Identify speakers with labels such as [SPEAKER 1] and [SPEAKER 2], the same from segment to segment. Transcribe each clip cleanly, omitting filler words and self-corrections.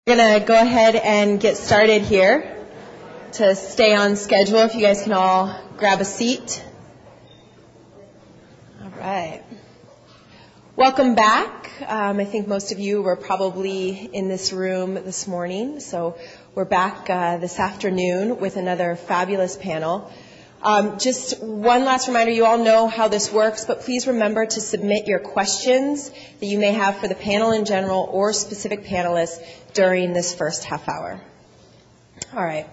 [SPEAKER 1] We're going to go ahead and get started here to stay on schedule. If you guys can all grab a seat. All right. Welcome back. I think most of you were probably in this room this morning. So we're back this afternoon with another fabulous panel. Just one last reminder, you all know how this works, but please remember to submit your questions that you may have for the panel in general or specific panelists during this first half hour. All right.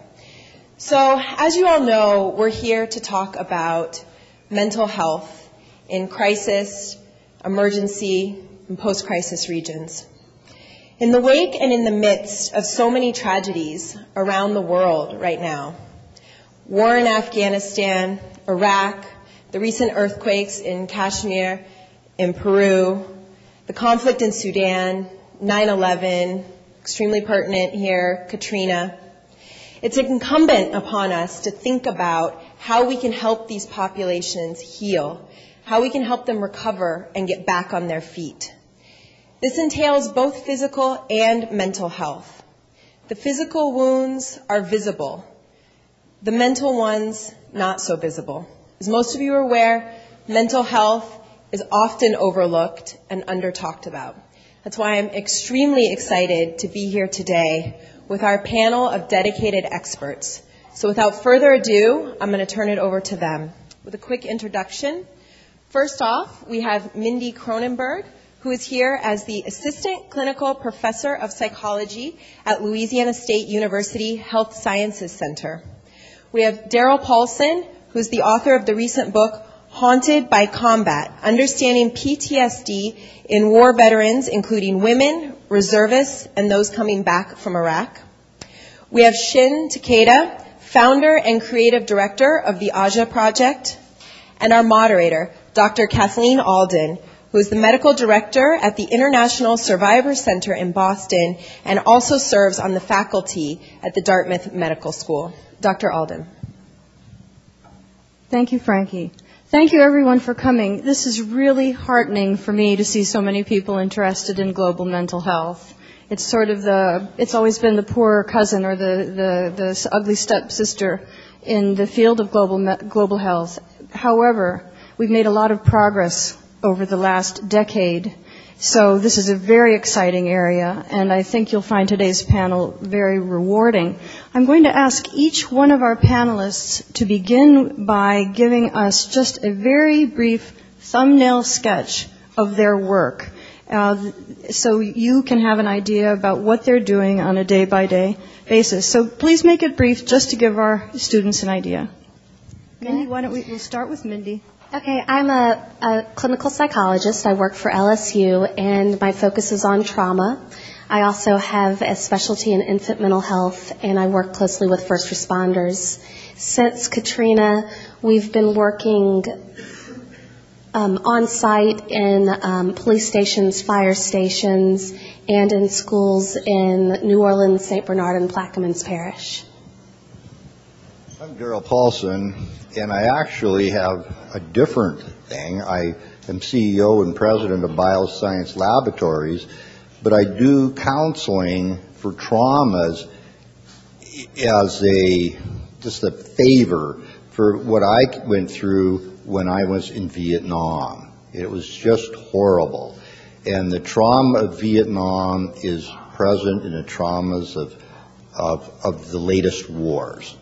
[SPEAKER 1] So as you all know, we're here to talk about mental health in crisis, emergency, and post-crisis regions. In the wake and in the midst of so many tragedies around the world right now, war in Afghanistan, Iraq, the recent earthquakes in Kashmir, in Peru, the conflict in Sudan, 9/11, extremely pertinent here, Katrina. It's incumbent upon us to think about how we can help these populations heal, how we can help them recover and get back on their feet. This entails both physical and mental health. The physical wounds are visible. The mental ones, not so visible. As most of you are aware, mental health is often overlooked and under-talked about. That's why I'm extremely excited to be here today with our panel of dedicated experts. So without further ado, I'm going to turn it over to them. With a quick introduction, first off, we have Mindy Cronenberg, who is here as the Assistant Clinical Professor of Psychology at Louisiana State University Health Sciences Center. We have Daryl Paulson, who's the author of the recent book, Haunted by Combat, Understanding PTSD in War Veterans, including women, reservists, and those coming back from Iraq. We have Shin Takeda, founder and creative director of the Aja Project, and our moderator, Dr. Kathleen Alden, who is the medical director at the International Survivor Center in Boston and also serves on the faculty at the Dartmouth Medical School. Dr. Alden.
[SPEAKER 2] Thank you, Frankie. Thank you, everyone, for coming. This is really heartening for me to see so many people interested in global mental health. It's sort of it's always been the poor cousin or the ugly stepsister in the field of global health. However, we've made a lot of progress over the last decade. So this is a very exciting area, and I think you'll find today's panel very rewarding. I'm going to ask each one of our panelists to begin by giving us just a very brief thumbnail sketch of their work, so you can have an idea about what they're doing on a day-by-day basis. So please make it brief, just to give our students an idea. Okay. Mindy, why don't we'll start with Mindy.
[SPEAKER 3] Okay, I'm a clinical psychologist. I work for LSU, and my focus is on trauma. I also have a specialty in infant mental health, and I work closely with first responders. Since Katrina, we've been working on site in police stations, fire stations, and in schools in New Orleans, St. Bernard, and Plaquemines Parish.
[SPEAKER 4] I'm Daryl Paulson, and I actually have a different thing. I am CEO and president of Bioscience Laboratories, but I do counseling for traumas as just a favor for what I went through when I was in Vietnam. It was just horrible. And the trauma of Vietnam is present in the traumas of the latest wars.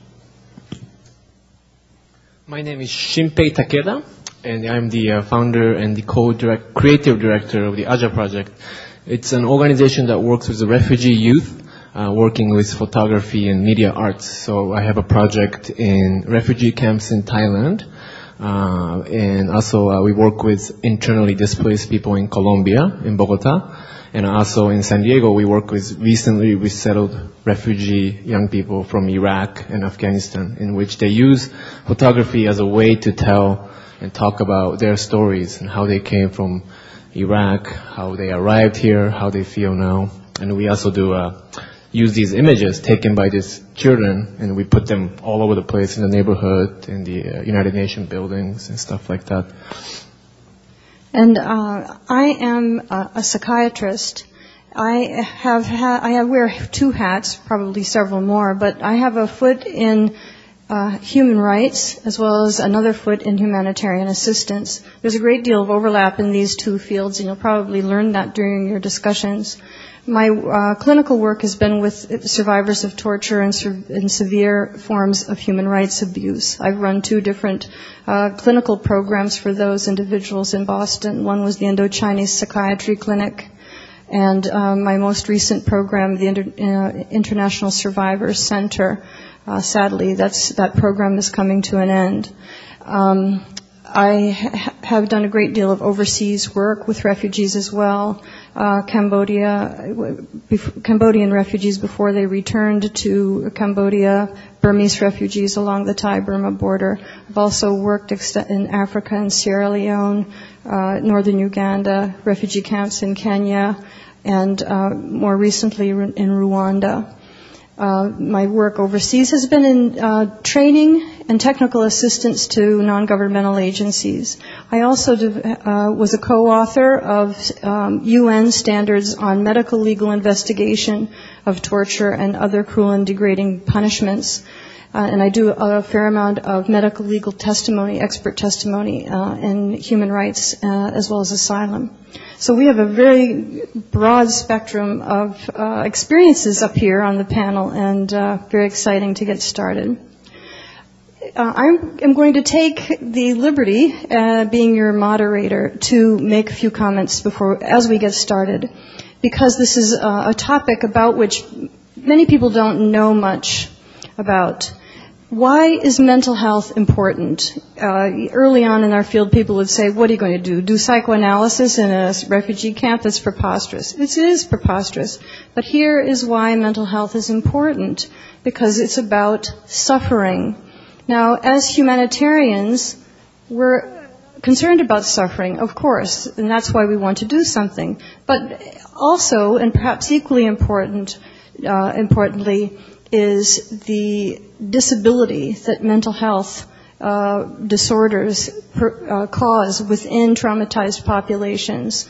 [SPEAKER 5] My name is Shinpei Takeda, and I'm the founder and the creative director of the Aja Project. It's an organization that works with the refugee youth, working with photography and media arts. So I have a project in refugee camps in Thailand, and also we work with internally displaced people in Colombia, in Bogota. And also in San Diego, we work with recently resettled refugee young people from Iraq and Afghanistan, in which they use photography as a way to tell and talk about their stories and how they came from Iraq, how they arrived here, how they feel now. And we also do use these images taken by these children, and we put them all over the place in the neighborhood, in the United Nations buildings and stuff like that.
[SPEAKER 2] And I am a psychiatrist, I wear two hats, probably several more, but I have a foot in human rights as well as another foot in humanitarian assistance. There's a great deal of overlap in these two fields, and you'll probably learn that during your discussions. My clinical work has been with survivors of torture and severe forms of human rights abuse. I've run two different clinical programs for those individuals in Boston. One was the Indo-Chinese Psychiatry Clinic, and my most recent program, the International Survivors Center. Sadly, that program is coming to an end. I have done a great deal of overseas work with refugees as well. Cambodian refugees before they returned to Cambodia, Burmese refugees along the Thai-Burma border. I've also worked in Africa and Sierra Leone, northern Uganda, refugee camps in Kenya, and more recently in Rwanda. My work overseas has been in training and technical assistance to non-governmental agencies. I also was a co-author of UN standards on medical legal investigation of torture and other cruel and degrading punishments. And I do a fair amount of medical legal testimony, expert testimony in human rights as well as asylum. So we have a very broad spectrum of experiences up here on the panel, and very exciting to get started. I'm going to take the liberty, being your moderator, to make a few comments as we get started, because this is a topic about which many people don't know much about. Why is mental health important? Early on in our field, people would say, what are you going to do? Do psychoanalysis in a refugee camp? That's preposterous. It is preposterous. But here is why mental health is important, because it's about suffering. Now, as humanitarians, we're concerned about suffering, of course, and that's why we want to do something. But also, and perhaps equally importantly, is the disability that mental health disorders cause within traumatized populations.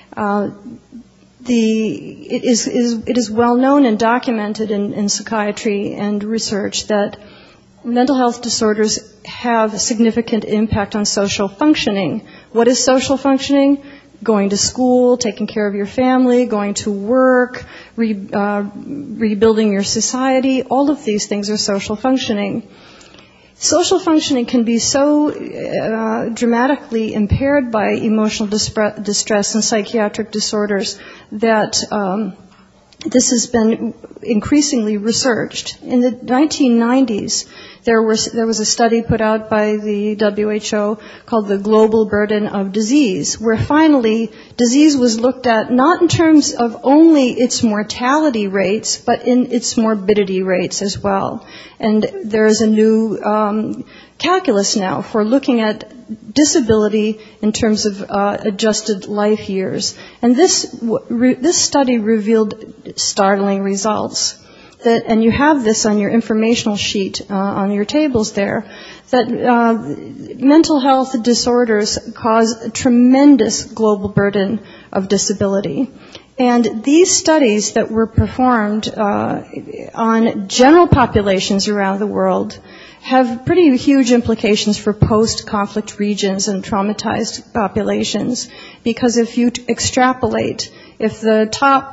[SPEAKER 2] It is well known and documented in psychiatry and research that mental health disorders have a significant impact on social functioning. What is social functioning? Going to school, taking care of your family, going to work, rebuilding your society. All of these things are social functioning. Social functioning can be so dramatically impaired by emotional distress and psychiatric disorders that this has been increasingly researched. In the 1990s, there was a study put out by the WHO called the Global Burden of Disease, where finally disease was looked at not in terms of only its mortality rates, but in its morbidity rates as well. And there is a new calculus now for looking at disability in terms of adjusted life years. And this study revealed startling results. And you have this on your informational sheet on your tables there, that mental health disorders cause a tremendous global burden of disability. And these studies that were performed on general populations around the world have pretty huge implications for post-conflict regions and traumatized populations, because if you extrapolate, if the top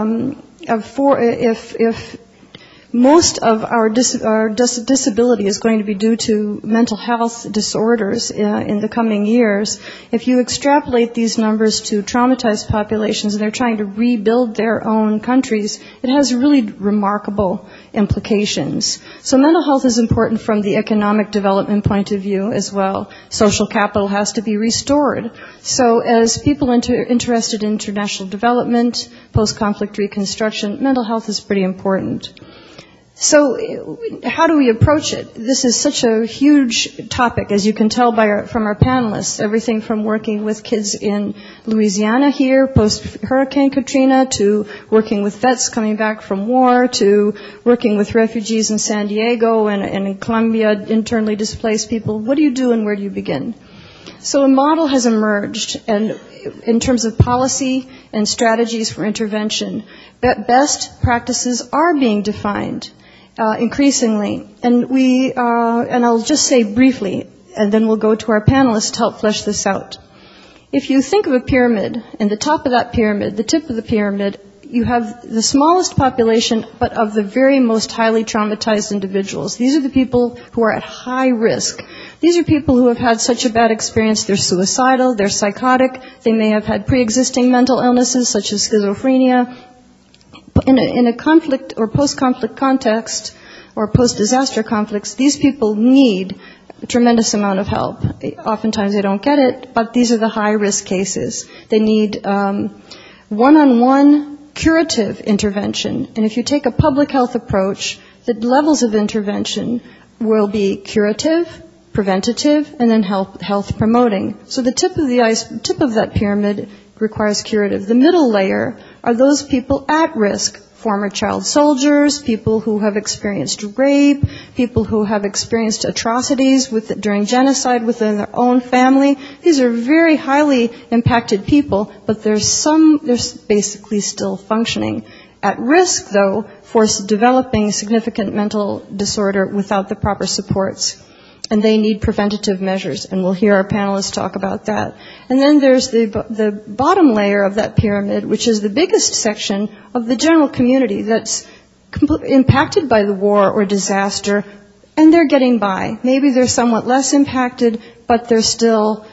[SPEAKER 2] if most of our disability is going to be due to mental health disorders in the coming years. If you extrapolate these numbers to traumatized populations and they're trying to rebuild their own countries, it has really remarkable implications. So mental health is important from the economic development point of view as well. Social capital has to be restored. So as people interested in international development, post-conflict reconstruction, mental health is pretty important. So how do we approach it? This is such a huge topic, as you can tell from our panelists, everything from working with kids in Louisiana here, post-Hurricane Katrina, to working with vets coming back from war, to working with refugees in San Diego and in Colombia, internally displaced people. What do you do and where do you begin? So a model has emerged, and in terms of policy and strategies for intervention, best practices are being defined increasingly. And and I'll just say briefly, and then we'll go to our panelists to help flesh this out. If you think of a pyramid, and the top of that pyramid, the tip of the pyramid, you have the smallest population, but of the very most highly traumatized individuals. These are the people who are at high risk. These are people who have had such a bad experience, they're suicidal, they're psychotic, they may have had pre-existing mental illnesses such as schizophrenia. In a conflict or post-conflict context, or post-disaster conflicts, these people need a tremendous amount of help. Oftentimes they don't get it, but these are the high-risk cases. They need one-on-one curative intervention. And if you take a public health approach, the levels of intervention will be curative, preventative, and then health promoting. So the tip of that pyramid requires curative. The middle layer are those people at risk, former child soldiers, people who have experienced rape, people who have experienced atrocities during genocide within their own family. These are very highly impacted people, but they're basically still functioning. At risk, though, for developing significant mental disorder without the proper supports. And they need preventative measures, and we'll hear our panelists talk about that. And then there's the bottom layer of that pyramid, which is the biggest section of the general community that's impacted by the war or disaster, and they're getting by. Maybe they're somewhat less impacted, but they're still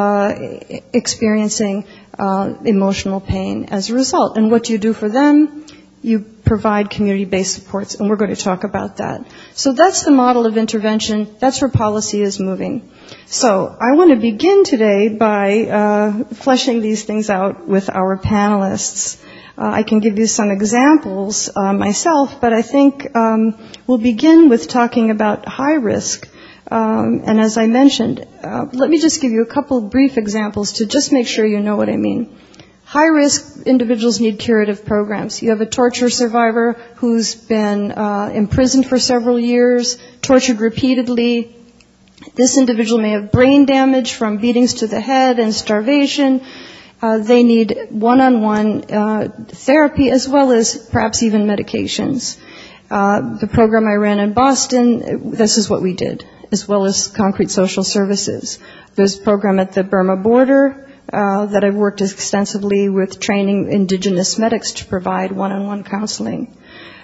[SPEAKER 2] experiencing emotional pain as a result. And what do you do for them? You provide community-based supports, and we're going to talk about that. So that's the model of intervention. That's where policy is moving. So I want to begin today by fleshing these things out with our panelists. I can give you some examples myself, but I think we'll begin with talking about high risk. And as I mentioned, let me just give you a couple of brief examples to just make sure you know what I mean. High-risk individuals need curative programs. You have a torture survivor who's been imprisoned for several years, tortured repeatedly. This individual may have brain damage from beatings to the head and starvation. They need one-on-one therapy as well as perhaps even medications. The program I ran in Boston, this is what we did, as well as concrete social services. There's a program at the Burma border that I've worked extensively with training indigenous medics to provide one-on-one counseling.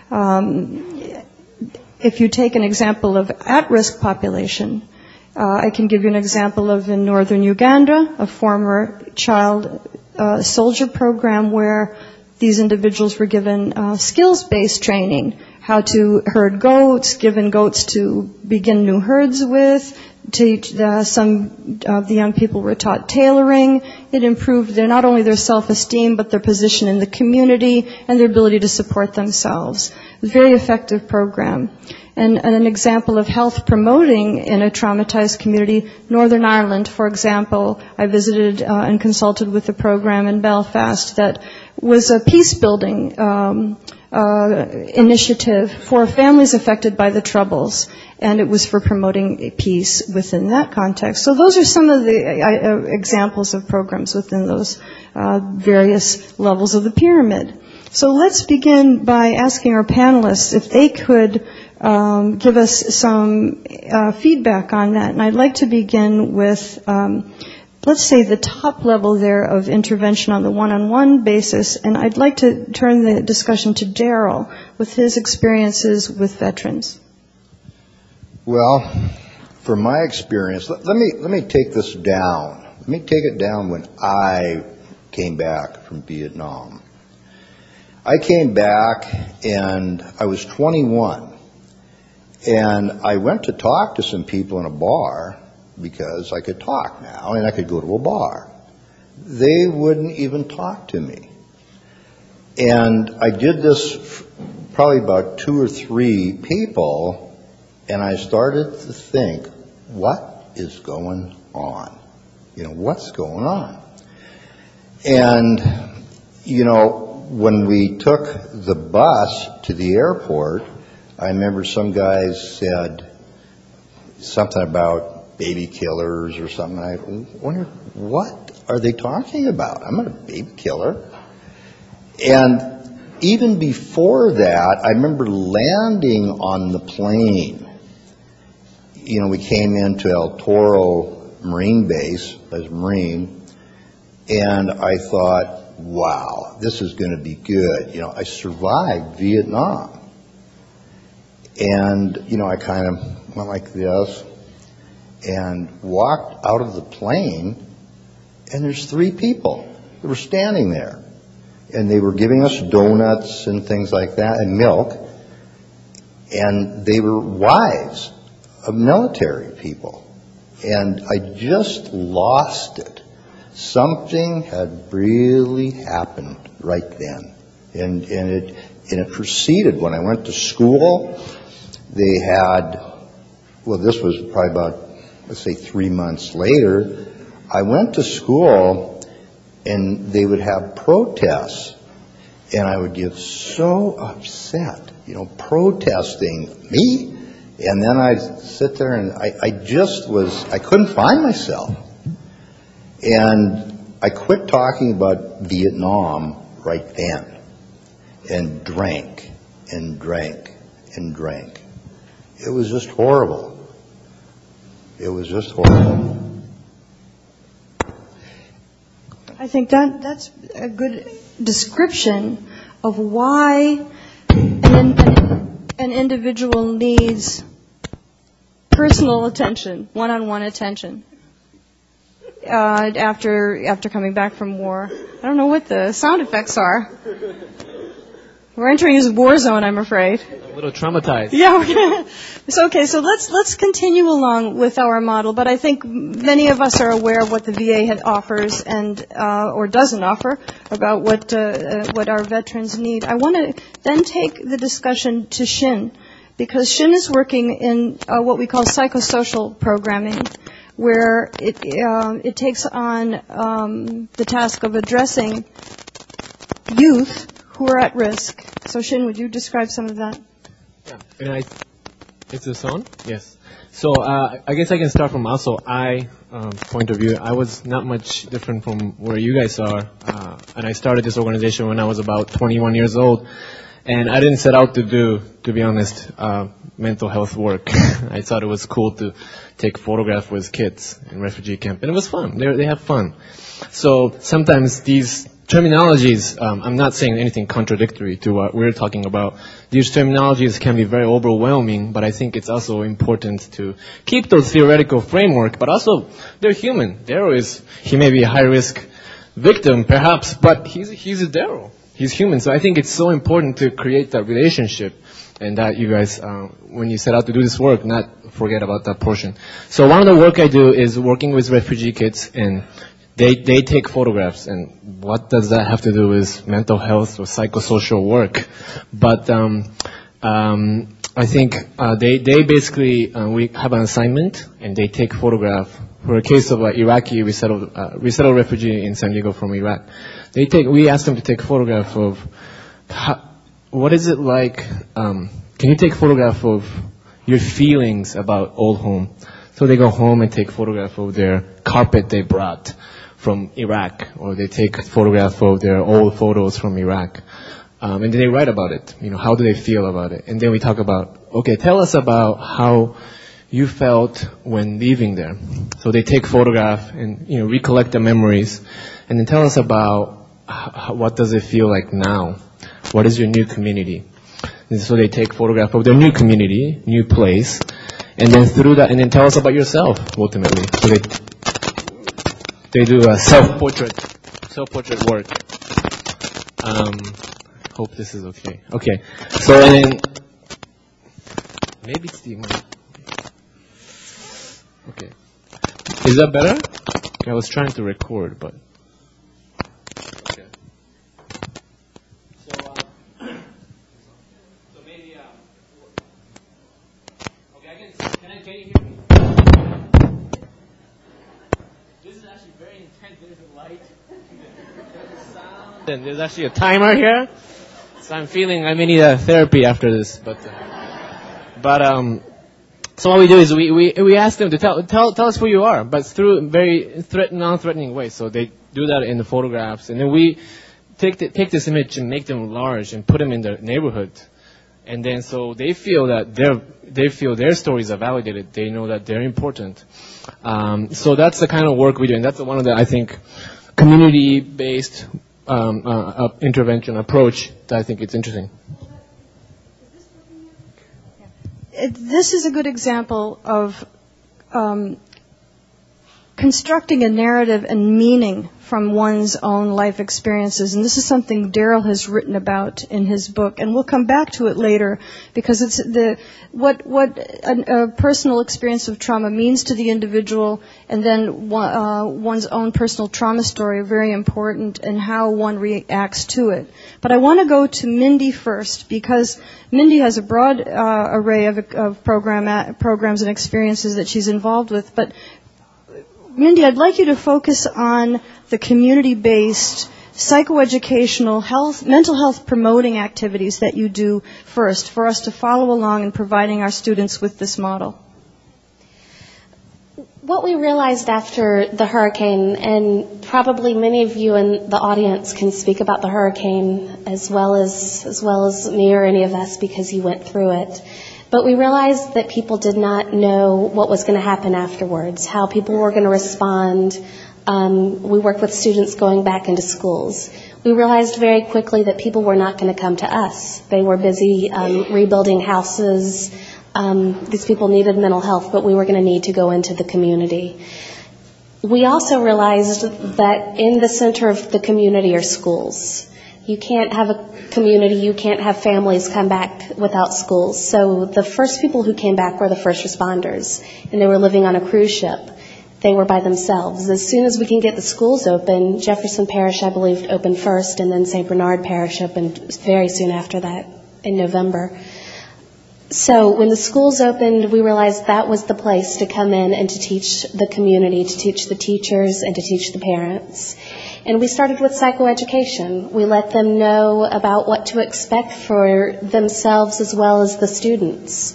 [SPEAKER 2] If you take an example of at-risk population, I can give you an example of in northern Uganda, a former child soldier program where these individuals were given skills-based training, how to herd goats, given goats to begin new herds with. Some of the young people were taught tailoring. It improved not only their self-esteem, but their position in the community and their ability to support themselves. Very effective program. And an example of health promoting in a traumatized community, Northern Ireland, for example, I visited and consulted with a program in Belfast that was a peace-building initiative for families affected by the Troubles, and it was for promoting peace within that context. So those are some of the examples of programs within those various levels of the pyramid. So let's begin by asking our panelists if they could give us some feedback on that. And I'd like to begin with let's say the top level there of intervention on the one-on-one basis, and I'd like to turn the discussion to Daryl with his experiences with veterans.
[SPEAKER 4] Well, from my experience, let me take this down. Let me take it down when I came back from Vietnam. I came back and I was 21, and I went to talk to some people in a bar because I could talk now and I could go to a bar. They wouldn't even talk to me. And I did this probably about 2 or 3 people, and I started to think, what is going on? What's going on? And, when we took the bus to the airport, I remember some guys said something about baby killers or something. I wonder, what are they talking about? I'm not a baby killer. And even before that, I remember landing on the plane. You know, we came into El Toro Marine Base as a Marine, and I thought, wow, this is going to be good. You know, I survived Vietnam. And, you know, I kind of went like this and walked out of the plane, and there's 3 people that were standing there. And they were giving us donuts and things like that, and milk. And they were wives of military people. And I just lost it. Something had really happened right then. And it proceeded. When I went to school, they had, well, this was probably about, let's say 3 months later, I went to school and they would have protests, and I would get so upset, you know, protesting me, and then I'd sit there and I couldn't find myself. And I quit talking about Vietnam right then, and drank and drank and drank. It was just horrible. It was just horrible.
[SPEAKER 2] I think that's a good description of why an individual needs personal attention, one-on-one attention after coming back from war. I don't know what the sound effects are. We're entering a war zone, I'm afraid.
[SPEAKER 5] A little traumatized.
[SPEAKER 2] Yeah. It's okay. So let's continue along with our model. But I think many of us are aware of what the VA offers and or doesn't offer about what our veterans need. I want to then take the discussion to Shin, because Shin is working in what we call psychosocial programming, where it takes on the task of addressing youth who are at risk. So Shin, would you describe some of that?
[SPEAKER 5] Yeah. And is this on? Yes. So I guess I can start from also point of view. I was not much different from where you guys are, and I started this organization when I was about 21 years old, and I didn't set out to do, to be honest, mental health work. I thought it was cool to take photographs with kids in refugee camp, and it was fun. They have fun. So sometimes these terminologies, I'm not saying anything contradictory to what we're talking about. These terminologies can be very overwhelming, but I think it's also important to keep those theoretical framework, but also they're human. Daryl he may be a high-risk victim, perhaps, but he's a Daryl. He's human, so I think it's so important to create that relationship, and that you guys, when you set out to do this work, not forget about that portion. So one of the work I do is working with refugee kids, and they take photographs, and what does that have to do with mental health or psychosocial work? But I think they basically, we have an assignment, and they take photograph. For a case of Iraqi resettled refugee in San Diego from Iraq, we asked them to take photograph of what is it like. Can you take photograph of your feelings about old home? So they go home and take photograph of their carpet they brought from Iraq, or they take photograph of their old photos from Iraq, and then they write about it. You know, how do they feel about it? And then we talk about, okay, tell us about how you felt when leaving there. So they take photograph and recollect the memories, and then tell us about what does it feel like now. What is your new community? And so they take photograph of their new community, new place, and then through that, and then tell us about yourself ultimately. So they do a self-portrait work. Hope this is okay. Okay. So and then maybe it's the mic. Okay. Is that better? Okay, I was trying to record, but okay. So maybe okay. Can you hear me? This is actually very intense. There's a light, there's a sound, and there's actually a timer here. So I'm feeling I may need a therapy after this, but so what we do is we ask them to tell us who you are, but through very non-threatening ways. So they do that in the photographs, and then we take this image and make them large and put them in the neighborhood, and then so they feel that their stories are validated. They know that they're important. So that's the kind of work we do, and that's one of the, I think, community-based intervention approach that I think it's interesting.
[SPEAKER 2] This is a good example of constructing a narrative and meaning from one's own life experiences. And this is something Daryl has written about in his book. And we'll come back to it later because it's what a personal experience of trauma means to the individual, and then one's own personal trauma story are very important, and how one reacts to it. But I want to go to Mindy first, because Mindy has a broad array of programs and experiences that she's involved with. But Mindy, I'd like you to focus on the community-based psychoeducational mental health promoting activities that you do first, for us to follow along in providing our students with this model.
[SPEAKER 3] What we realized after the hurricane, and probably many of you in the audience can speak about the hurricane as well as me or any of us, because you went through it. But we realized that people did not know what was going to happen afterwards, how people were going to respond. We worked with students going back into schools. We realized very quickly that people were not going to come to us. They were busy rebuilding houses. These people needed mental health, but we were going to need to go into the community. We also realized that in the center of the community are schools. You can't have a community, you can't have families come back without schools. So the first people who came back were the first responders, and they were living on a cruise ship. They were by themselves. As soon as we can get the schools open, Jefferson Parish, I believe, opened first, and then St. Bernard Parish opened very soon after that in November. So when the schools opened, we realized that was the place to come in and to teach the community, to teach the teachers, and to teach the parents. And we started with psychoeducation. We let them know about what to expect for themselves as well as the students,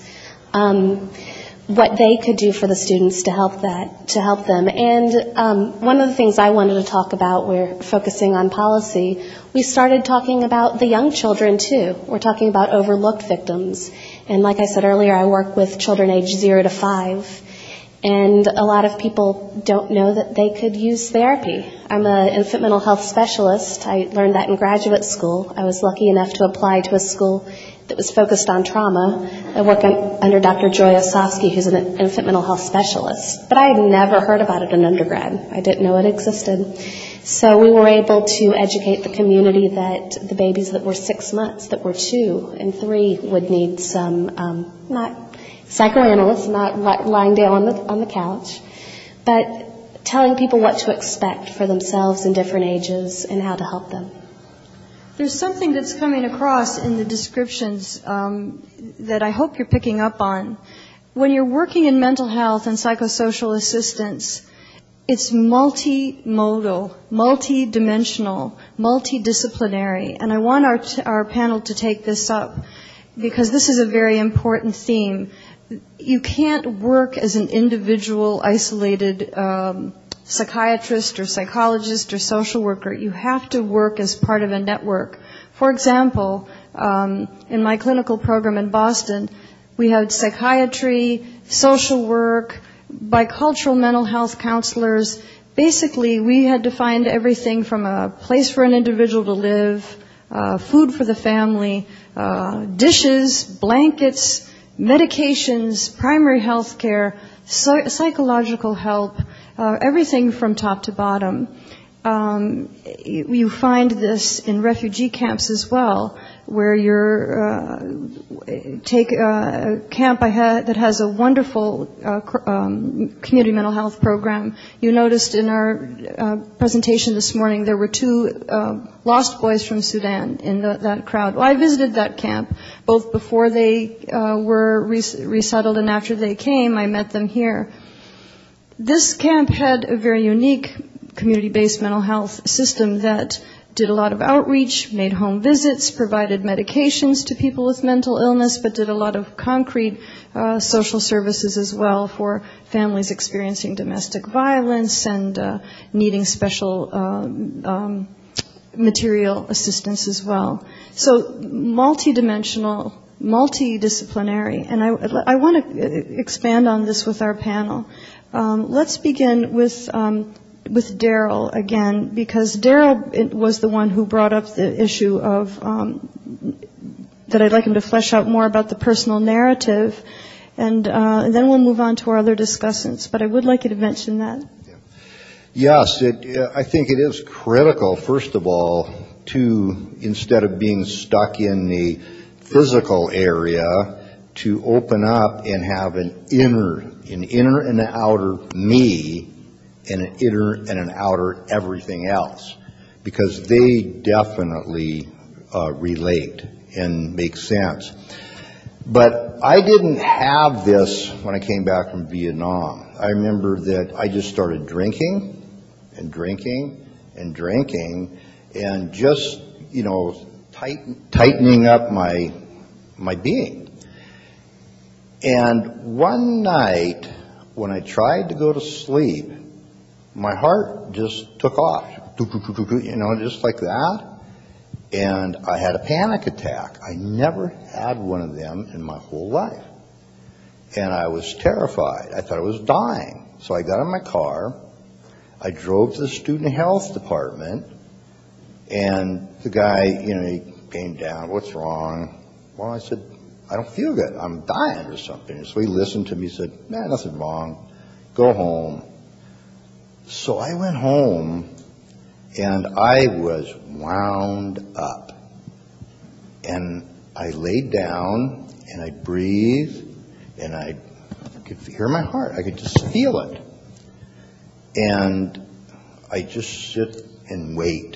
[SPEAKER 3] what they could do for the students to help them. And one of the things I wanted to talk about, we're focusing on policy, we started talking about the young children too. We're talking about overlooked victims. And like I said earlier, I work with children aged 0 to 5. And a lot of people don't know that they could use therapy. I'm an infant mental health specialist. I learned that in graduate school. I was lucky enough to apply to a school that was focused on trauma. I work under Dr. Joy Osofsky, who's an infant mental health specialist. But I had never heard about it in undergrad. I didn't know it existed. So we were able to educate the community that the babies that were 6 months, that were 2 and 3, would need some, not psychoanalysts, not lying down on the couch, but telling people what to expect for themselves in different ages and how to help them.
[SPEAKER 2] There's something that's coming across in the descriptions that I hope you're picking up on. When you're working in mental health and psychosocial assistance, it's multimodal, multidimensional, multidisciplinary. And I want our panel to take this up because this is a very important theme. You can't work as an individual, isolated psychiatrist or psychologist or social worker. You have to work as part of a network. For example, in my clinical program in Boston, we had psychiatry, social work, bicultural mental health counselors. Basically, we had to find everything from a place for an individual to live, food for the family, dishes, blankets, medications, primary health care, psychological help, everything from top to bottom. You find this in refugee camps as well, where take a camp that has a wonderful community mental health program. You noticed in our presentation this morning there were 2 lost boys from Sudan in that crowd. Well, I visited that camp both before they were resettled and after they came. I met them here. This camp had a very unique community-based mental health system that did a lot of outreach, made home visits, provided medications to people with mental illness, but did a lot of concrete social services as well for families experiencing domestic violence and needing special material assistance as well. So multidimensional, multidisciplinary, and I want to expand on this with our panel. Let's begin with Daryl again, because Daryl was the one who brought up the issue of that I'd like him to flesh out more about the personal narrative, and then we'll move on to our other discussants. But I would like you to mention that.
[SPEAKER 4] Yes, I think it is critical, first of all, to, instead of being stuck in the physical area, to open up and have an inner and an outer me, and an inner and an outer everything else, because they definitely relate and make sense. But I didn't have this when I came back from Vietnam. I remember that I just started drinking and drinking and drinking and just, tightening up my being. And one night when I tried to go to sleep, my heart just took off, just like that. And I had a panic attack. I never had one of them in my whole life. And I was terrified. I thought I was dying. So I got in my car. I drove to the student health department. And the guy, he came down. What's wrong? Well, I said, I don't feel good. I'm dying or something. So he listened to me. He said, nothing wrong. Go home. So I went home, and I was wound up. And I laid down, and I breathed, and I could hear my heart. I could just feel it. And I just sit and wait.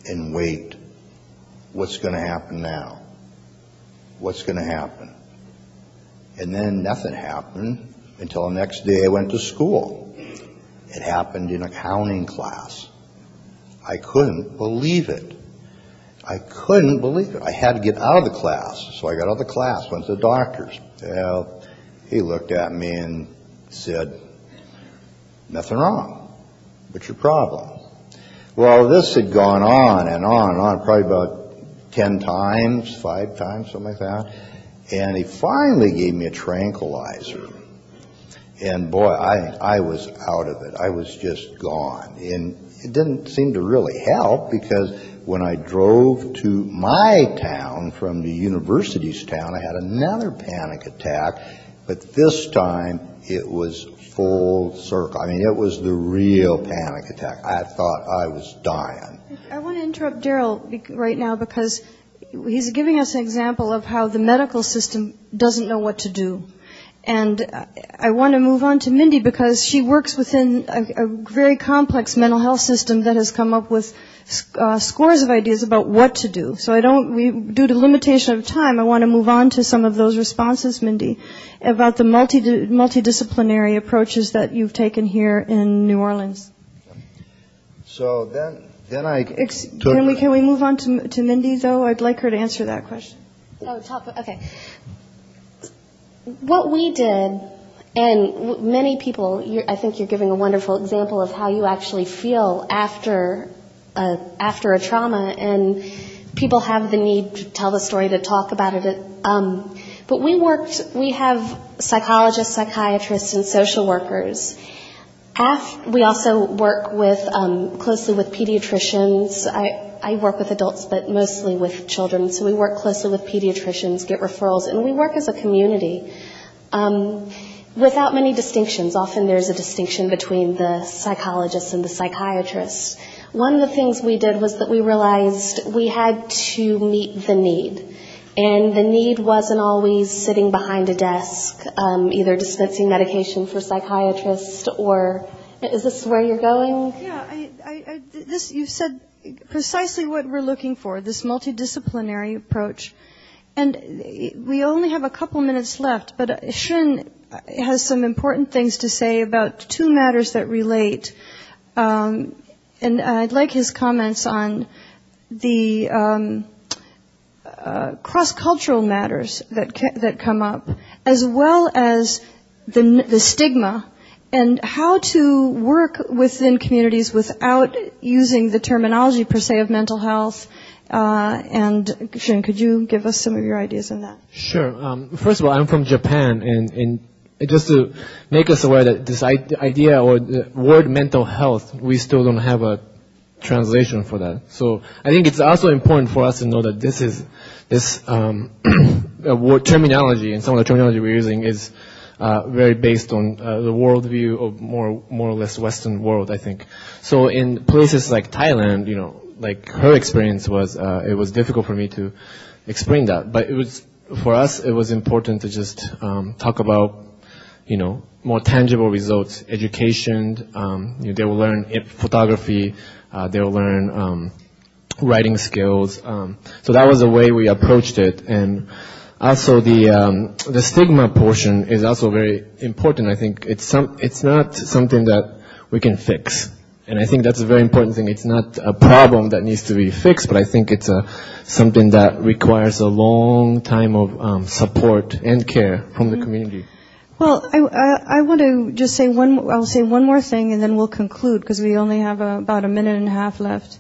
[SPEAKER 4] What's going to happen now? What's going to happen? And then nothing happened until the next day I went to school. It happened in accounting class. I couldn't believe it. I had to get out of the class. So I got out of the class, went to the doctor's. Well, he looked at me and said, nothing wrong. What's your problem? Well, this had gone on and on and on, probably about 10 times, 5 times, something like that. And he finally gave me a tranquilizer. And boy, I was out of it. I was just gone. And it didn't seem to really help, because when I drove to my town from the university's town, I had another panic attack. But this time it was full circle. I mean, it was the real panic attack. I thought I was dying.
[SPEAKER 2] I want to interrupt Daryl right now, because he's giving us an example of how the medical system doesn't know what to do. And I want to move on to Mindy, because she works within a very complex mental health system that has come up with scores of ideas about what to do. So due to limitation of time, I want to move on to some of those responses, Mindy, about the multidisciplinary approaches that you've taken here in New Orleans.
[SPEAKER 4] So then I
[SPEAKER 2] Can we move on to Mindy, though? I'd like her to answer that question.
[SPEAKER 3] Okay. What we did, and many people, I think you're giving a wonderful example of how you actually feel after a trauma, and people have the need to tell the story, to talk about it. But we have psychologists, psychiatrists, and social workers. We also work closely with pediatricians. I work with adults, but mostly with children. So we work closely with pediatricians, get referrals, and we work as a community without many distinctions. Often there's a distinction between the psychologists and the psychiatrists. One of the things we did was that we realized we had to meet the need. And the need wasn't always sitting behind a desk, either dispensing medication for psychiatrists or... Is this where you're going?
[SPEAKER 2] Yeah, you said precisely what we're looking for, this multidisciplinary approach. And we only have a couple minutes left, but Shin has some important things to say about 2 matters that relate. And I'd like his comments on the cross-cultural matters that come up, as well as the stigma, and how to work within communities without using the terminology per se of mental health. And Shun, could you give us some of your ideas on that?
[SPEAKER 5] Sure. First of all, I'm from Japan, and just to make us aware that this idea or the word mental health, we still don't have a translation for that. So I think it's also important for us to know that this word terminology, and some of the terminology we're using is very based on the worldview of more or less Western world, I think. So in places like Thailand, like her experience was, it was difficult for me to explain that. But for us, it was important to just talk about, more tangible results, education. They will learn photography. They will learn writing skills. So that was the way we approached it. And also the stigma portion is also very important. I think it's not something that we can fix. And I think that's a very important thing. It's not a problem that needs to be fixed, but I think it's something that requires a long time of support and care from the community.
[SPEAKER 2] Well, I want to just say I'll say one more thing, and then we'll conclude because we only have about a minute and a half left.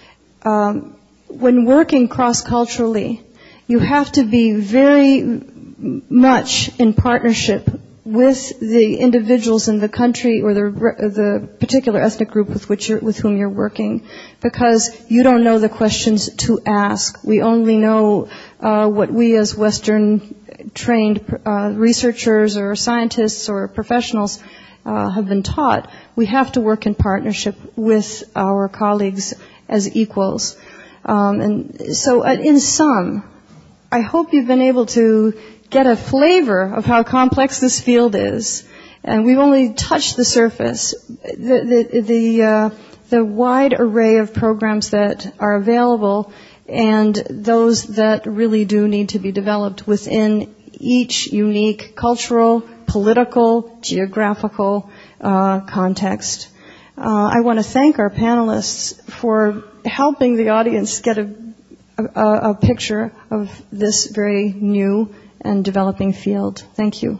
[SPEAKER 2] When working cross-culturally, you have to be very much in partnership with the individuals in the country or the particular ethnic group with whom you're working, because you don't know the questions to ask. We only know what we as Western trained researchers or scientists or professionals have been taught. We have to work in partnership with our colleagues as equals. And so in sum, I hope you've been able to get a flavor of how complex this field is. And we've only touched the surface. The wide array of programs that are available and those that really do need to be developed within each unique cultural, political, geographical context. I want to thank our panelists for helping the audience get a picture of this very new and developing field. Thank you.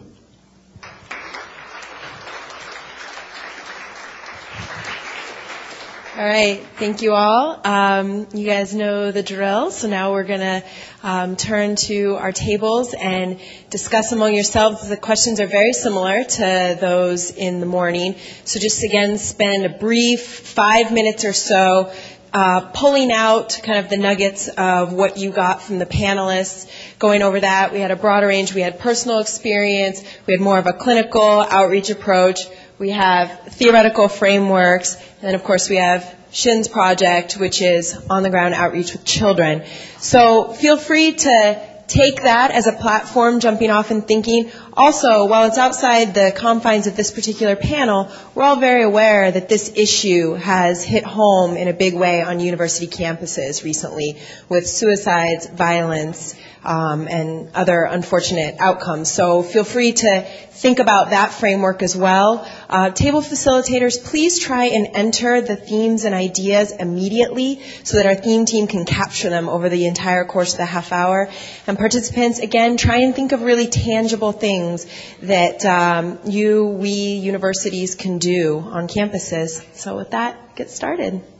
[SPEAKER 1] All right, thank you all. You guys know the drill, so now we're going to turn to our tables and discuss among yourselves. The questions are very similar to those in the morning, so just again spend a brief 5 minutes or so pulling out kind of the nuggets of what you got from the panelists, going over that. We had a broader range. We had personal experience. We had more of a clinical outreach approach. We have theoretical frameworks. And then, of course, we have Shin's project, which is on-the-ground outreach with children. So feel free to take that as a platform, jumping off and thinking. Also, while it's outside the confines of this particular panel, we're all very aware that this issue has hit home in a big way on university campuses recently with suicides, violence, and other unfortunate outcomes. So feel free to think about that framework as well. Table facilitators, please try and enter the themes and ideas immediately so that our theme team can capture them over the entire course of the half hour. And participants, again, try and think of really tangible things that we universities can do on campuses. So with that, get started.